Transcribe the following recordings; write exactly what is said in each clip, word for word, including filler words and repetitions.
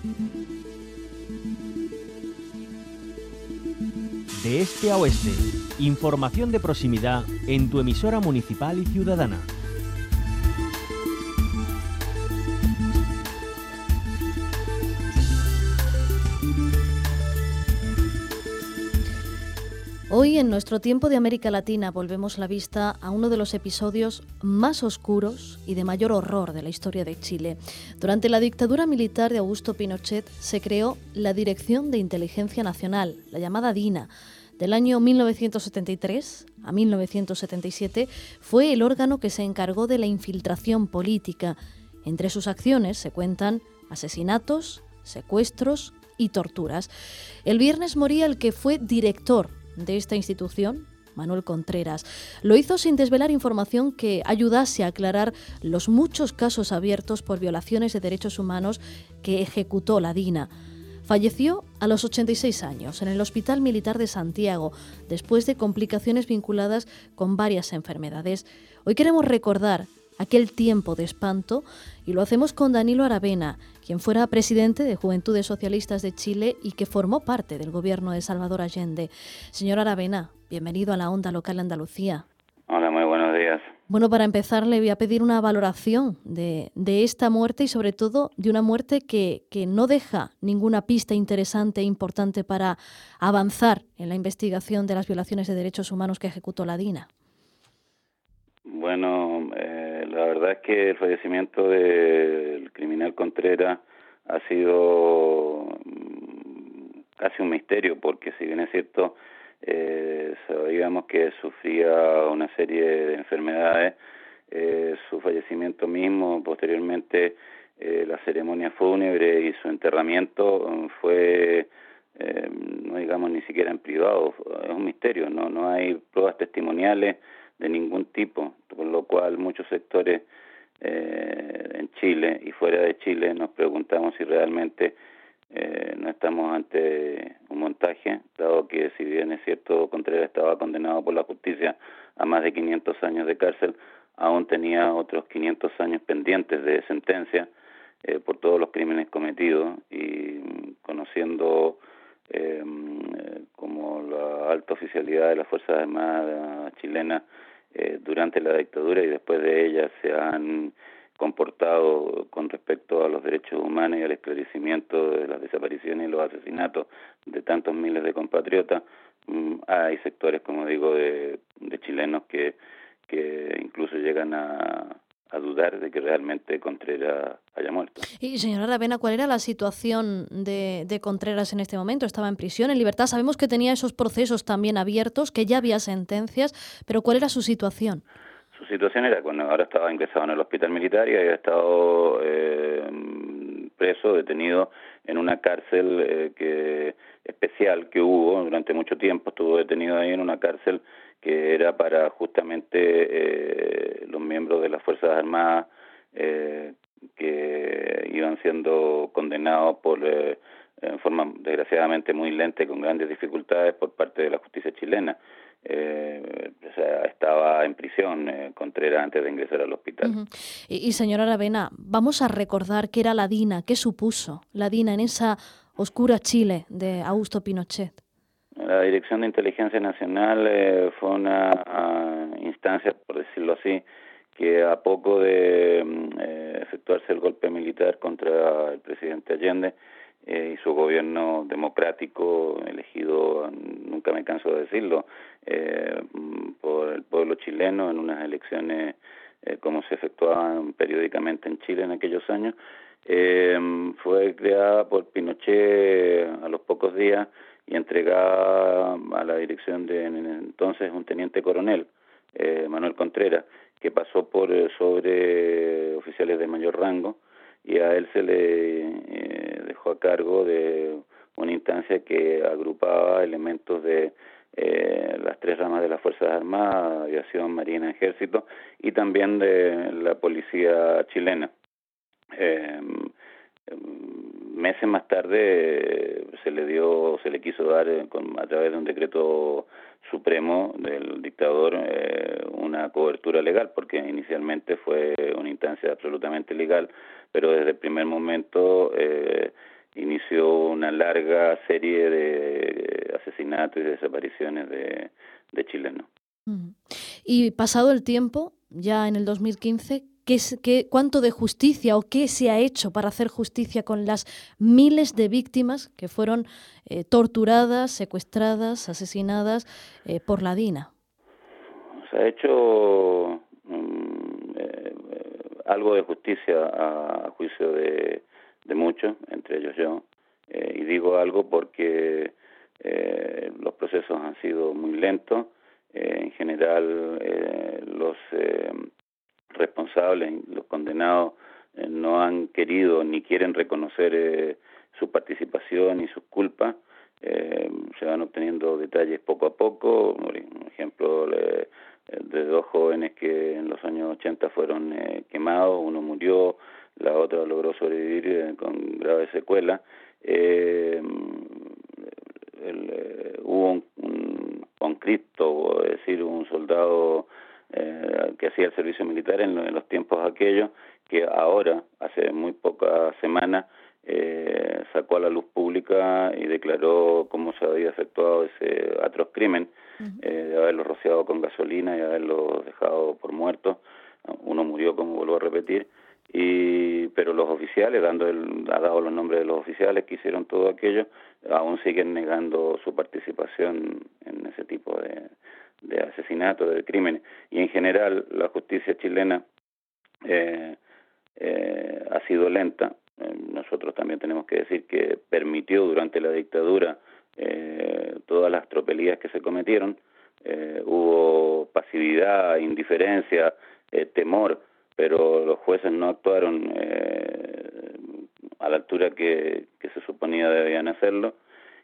De este a oeste, información de proximidad en tu emisora municipal y ciudadana. Hoy, en nuestro tiempo de América Latina, volvemos la vista a uno de los episodios más oscuros y de mayor horror de la historia de Chile. Durante la dictadura militar de Augusto Pinochet se creó la Dirección de Inteligencia Nacional, la llamada DINA. Del año mil novecientos setenta y tres a mil novecientos setenta y siete fue el órgano que se encargó de la infiltración política. Entre sus acciones se cuentan asesinatos, secuestros y torturas. El viernes moría el que fue director de esta institución, Manuel Contreras. Lo hizo sin desvelar información que ayudase a aclarar los muchos casos abiertos por violaciones de derechos humanos que ejecutó la DINA. Falleció a los ochenta y seis años en el Hospital Militar de Santiago, después de complicaciones vinculadas con varias enfermedades. Hoy queremos recordar aquel tiempo de espanto y lo hacemos con Danilo Aravena, quien fuera presidente de Juventudes Socialistas de Chile y que formó parte del gobierno de Salvador Allende. Señor Aravena, bienvenido a la Onda Local de Andalucía. Hola, muy buenos días. Bueno, para empezar le voy a pedir una valoración de, de esta muerte y sobre todo de una muerte que, que no deja ninguna pista interesante e importante para avanzar en la investigación de las violaciones de derechos humanos que ejecutó la DINA. Bueno, eh, la verdad es que el fallecimiento del criminal Contreras ha sido mm, casi un misterio, porque si bien es cierto, eh, sabíamos que sufría una serie de enfermedades, eh, su fallecimiento mismo, posteriormente eh, la ceremonia fúnebre y su enterramiento um, fue, eh, no digamos ni siquiera en privado, es un misterio, no, no hay pruebas testimoniales de ningún tipo, por lo cual muchos sectores eh, en Chile y fuera de Chile nos preguntamos si realmente eh, no estamos ante un montaje, dado que si bien es cierto Contreras estaba condenado por la justicia a más de quinientos años de cárcel, aún tenía otros quinientos años pendientes de sentencia eh, por todos los crímenes cometidos, y conociendo eh, como la alta oficialidad de las Fuerzas Armadas chilenas eh, durante la dictadura y después de ella se han comportado con respecto a los derechos humanos y al esclarecimiento de las desapariciones y los asesinatos de tantos miles de compatriotas, um, hay sectores, como digo, de, de chilenos que, que incluso llegan a, a dudar de que realmente Contreras haya muerto. Y señora Aravena, ¿cuál era la situación de, de Contreras en este momento? ¿Estaba en prisión, en libertad? Sabemos que tenía esos procesos también abiertos, que ya había sentencias, pero ¿cuál era su situación? Su situación era, cuando ahora estaba ingresado en el hospital militar y había estado eh, preso, detenido en una cárcel eh, que especial que hubo durante mucho tiempo. Estuvo detenido ahí en una cárcel que era para justamente eh, los miembros de las Fuerzas Armadas eh, que iban siendo condenados por eh, en forma desgraciadamente muy lenta y con grandes dificultades por parte de la justicia chilena. Eh, o sea, estaba en prisión eh, Contreras antes de ingresar al hospital. Uh-huh. Y, y señora Aravena, vamos a recordar qué era la DINA, qué supuso la DINA en esa oscura Chile de Augusto Pinochet. La Dirección de Inteligencia Nacional eh, fue una uh, instancia, por decirlo así, que a poco de eh, efectuarse el golpe militar contra el presidente Allende eh, y su gobierno democrático elegido, nunca me canso de decirlo, eh, por el pueblo chileno en unas elecciones eh, como se efectuaban periódicamente en Chile en aquellos años, eh, fue creada por Pinochet a los pocos días y entregada a la dirección de entonces un teniente coronel, eh, Manuel Contreras, que pasó por eh, sobre oficiales de mayor rango, y a él se le eh, dejó a cargo de una instancia que agrupaba elementos de eh, las tres ramas de las Fuerzas Armadas, aviación, marina, ejército, y también de la policía chilena. Eh, meses más tarde eh, se le dio, se le quiso dar eh, con, a través de un decreto supremo del dictador eh, una cobertura legal, porque inicialmente fue una instancia absolutamente legal, pero desde el primer momento eh, inició una larga serie de asesinatos y desapariciones de, de chilenos. Y pasado el tiempo, ya en el dos mil quince, ¿qué, qué, ¿cuánto de justicia o qué se ha hecho para hacer justicia con las miles de víctimas que fueron eh, torturadas, secuestradas, asesinadas eh, por la DINA? Se ha hecho um, eh, algo de justicia a, a juicio de, de muchos, entre ellos yo, eh, y digo algo porque eh, los procesos han sido muy lentos. Eh, en general, eh, los eh, responsables, los condenados, eh, no han querido ni quieren reconocer eh, su participación y sus culpas. Eh, se van obteniendo detalles poco a poco. Por ejemplo, le, de dos jóvenes que en los años ochenta fueron eh, quemados, uno murió, la otra logró sobrevivir eh, con graves secuelas. Eh, el, eh, hubo un, un conscripto, es decir, un soldado eh, que hacía el servicio militar en, en los tiempos aquellos, que ahora, hace muy pocas semanas, eh, sacó a la luz pública y declaró cómo se había efectuado ese atroz crimen, uh-huh. eh, de haberlos rociado con gasolina y haberlos dejado por muertos. Uno murió, como vuelvo a repetir, y pero los oficiales, dando el, ha dado los nombres de los oficiales que hicieron todo aquello, aún siguen negando su participación en ese tipo de, de asesinatos, de crímenes. Y en general la justicia chilena eh, eh, ha sido lenta. Eh, nosotros también tenemos que decir que permitió durante la dictadura eh, todas las tropelías que se cometieron. Eh, hubo pasividad, indiferencia, eh, temor, pero los jueces no actuaron eh, a la altura que, que se suponía debían hacerlo,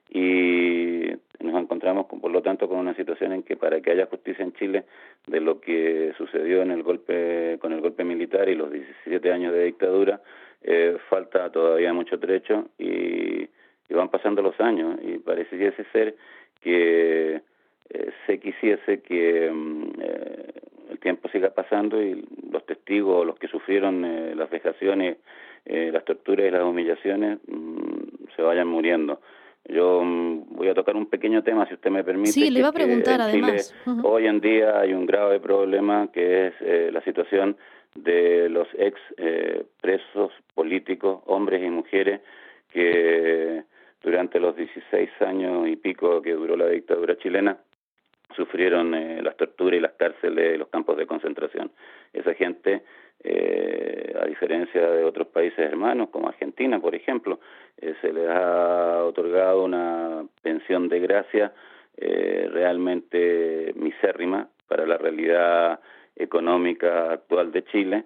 y nos encontramos con, por lo tanto con una situación en que para que haya justicia en Chile de lo que sucedió en el golpe con el golpe militar y los diecisiete años de dictadura, eh, falta todavía mucho trecho, y, y van pasando los años y pareciese ser que eh, se quisiese que eh, el tiempo siga pasando y los testigos, los que sufrieron eh, las vejaciones, eh, las torturas y las humillaciones mmm, se vayan muriendo. Yo mmm, voy a tocar un pequeño tema, si usted me permite. Sí, le iba a preguntar, en además. Chile, uh-huh. Hoy en día hay un grave problema que es eh, la situación de los ex eh, presos políticos, hombres y mujeres, que durante los dieciséis años y pico que duró la dictadura chilena sufrieron eh, las torturas y las cárceles, los campos de concentración. Esa gente, eh, a diferencia de otros países hermanos, como Argentina, por ejemplo, eh, se les ha otorgado una pensión de gracia eh, realmente misérrima para la realidad económica actual de Chile,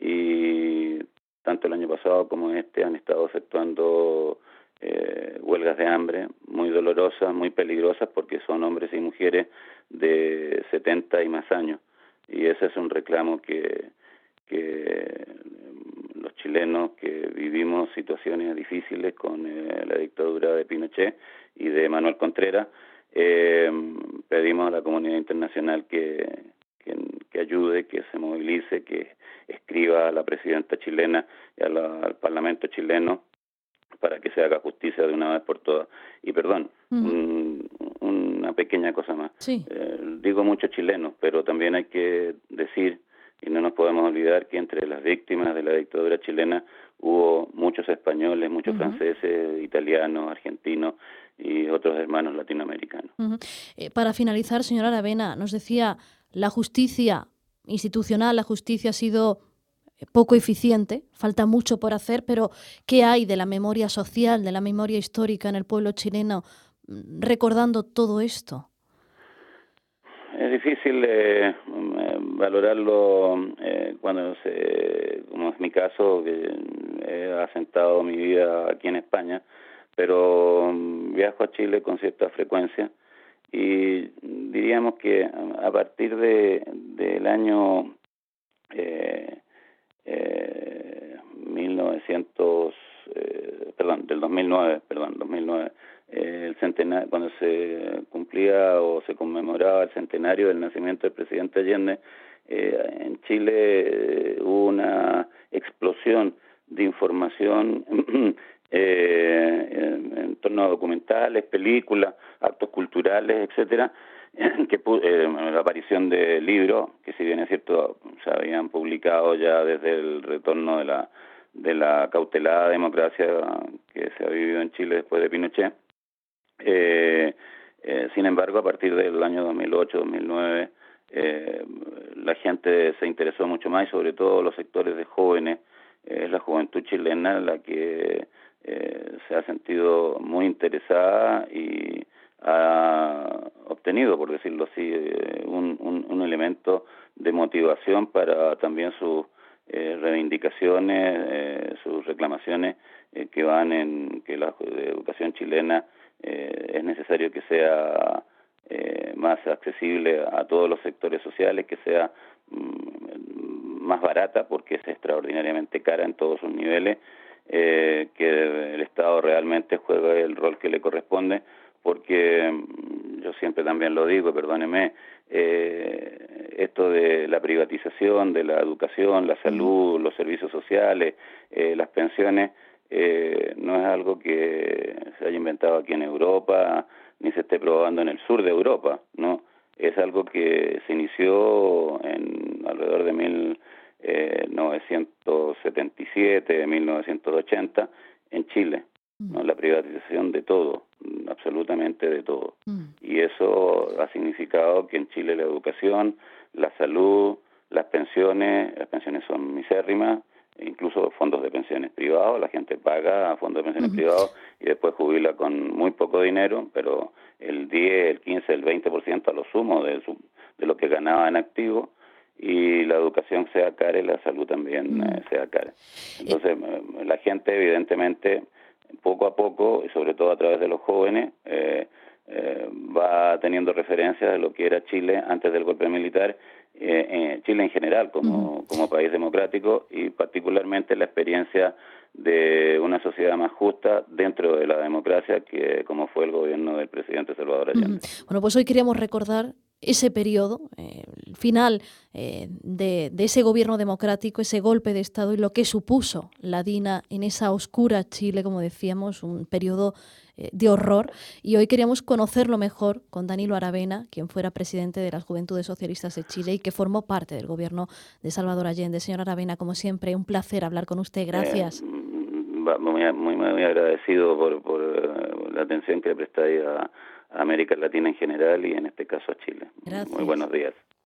y tanto el año pasado como este han estado efectuando Eh, huelgas de hambre muy dolorosas, muy peligrosas, porque son hombres y mujeres de setenta y más años, y ese es un reclamo que, que los chilenos que vivimos situaciones difíciles con eh, la dictadura de Pinochet y de Manuel Contreras, eh, pedimos a la comunidad internacional que, que, que ayude, que se movilice, que escriba a la presidenta chilena y a la, al Parlamento chileno para que se haga justicia de una vez por todas. Y perdón, uh-huh. un, una pequeña cosa más. Sí. Eh, digo muchos chilenos, pero también hay que decir, y no nos podemos olvidar, que entre las víctimas de la dictadura chilena hubo muchos españoles, muchos uh-huh. franceses, italianos, argentinos y otros hermanos latinoamericanos. Uh-huh. Eh, para finalizar, señora Aravena, nos decía, la justicia institucional, la justicia ha sido poco eficiente, falta mucho por hacer, pero ¿qué hay de la memoria social, de la memoria histórica en el pueblo chileno recordando todo esto? Es difícil eh, valorarlo eh, cuando, se, como es mi caso, que he asentado mi vida aquí en España, pero viajo a Chile con cierta frecuencia, y diríamos que a partir de del año eh, Eh, mil novecientos, eh, perdón, del dos mil nueve, perdón, dos mil nueve, eh, el centenario, cuando se cumplía o se conmemoraba el centenario del nacimiento del presidente Allende, eh, en Chile eh, hubo una explosión de información eh, en, en torno a documentales, películas, actos culturales, etcétera, que eh, la aparición de libros que, si bien es cierto, se habían publicado ya desde el retorno de la de la cautelada democracia que se ha vivido en Chile después de Pinochet. Eh, eh, sin embargo, a partir del año dos mil ocho, dos mil nueve, eh, la gente se interesó mucho más, y sobre todo los sectores de jóvenes, eh, la juventud chilena, la que eh, se ha sentido muy interesada y ha obtenido, por decirlo así, un, un, un elemento de motivación para también sus eh, reivindicaciones, eh, sus reclamaciones, eh, que van en que la educación chilena eh, es necesario que sea eh, más accesible a todos los sectores sociales, que sea mm, más barata, porque es extraordinariamente cara en todos sus niveles, eh, que el Estado realmente juegue el rol que le corresponde, porque yo siempre también lo digo, perdóneme, eh, esto de la privatización de la educación, la salud, los servicios sociales, eh, las pensiones, eh, no es algo que se haya inventado aquí en Europa, ni se esté probando en el sur de Europa, ¿no? Es algo que se inició en alrededor de mil novecientos setenta y siete, mil novecientos ochenta, en Chile, ¿no? La privatización de todo, absolutamente de todo. Mm. Y eso ha significado que en Chile la educación, la salud, las pensiones, las pensiones son misérrimas, incluso fondos de pensiones privados, la gente paga a fondos de pensiones uh-huh. privados y después jubila con muy poco dinero, pero el diez, el quince, el veinte por ciento a lo sumo de, su, de lo que ganaba en activo, y la educación sea cara y la salud también uh-huh. eh, sea cara. Entonces, eh, la gente evidentemente, poco a poco, y sobre todo a través de los jóvenes, eh, eh, va teniendo referencias de lo que era Chile antes del golpe militar, eh, eh, Chile en general como, uh-huh. como país democrático, y particularmente la experiencia de una sociedad más justa dentro de la democracia, que como fue el gobierno del presidente Salvador Allende. Uh-huh. Bueno, pues hoy queríamos recordar ese periodo, eh, el final eh, de, de ese gobierno democrático, ese golpe de Estado, y lo que supuso la DINA en esa oscura Chile, como decíamos, un periodo eh, de horror. Y hoy queríamos conocerlo mejor con Danilo Aravena, quien fuera presidente de las Juventudes Socialistas de Chile y que formó parte del gobierno de Salvador Allende. Señor Aravena, como siempre, un placer hablar con usted. Gracias. Eh, muy, muy, muy agradecido por, por la atención que le prestáis a a América Latina en general y en este caso a Chile. Gracias. Muy buenos días.